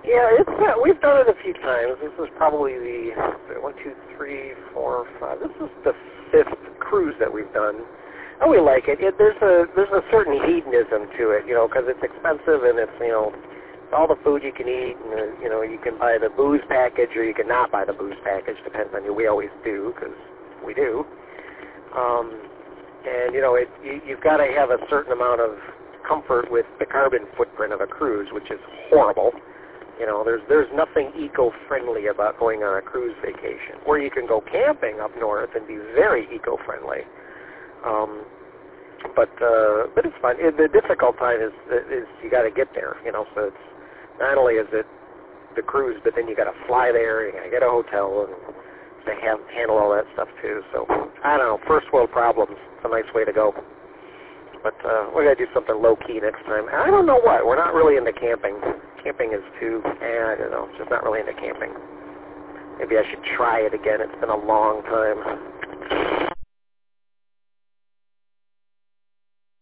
Yeah, we've done it a few times. This is probably the 1, 2, 3, 4, 5. This is the 5th cruise that we've done. And we like it. There's a certain hedonism to it, because it's expensive and it's, all the food you can eat, and, you can buy the booze package or you can not buy the booze package, depends on you. We always do, because we do. And, you've got to have a certain amount of comfort with the carbon footprint of a cruise, which is horrible. There's nothing eco-friendly about going on a cruise vacation, where you can go camping up north and be very eco-friendly. But it's fun. The difficult time is you got to get there, so it's not only is it the cruise, but then you got to fly there, you got to get a hotel, and they handle all that stuff too. So I don't know. First world problems. It's a nice way to go. But we're gonna do something low key next time. I don't know what. We're not really into camping. Camping is too. I don't know. Just not really into camping. Maybe I should try it again. It's been a long time.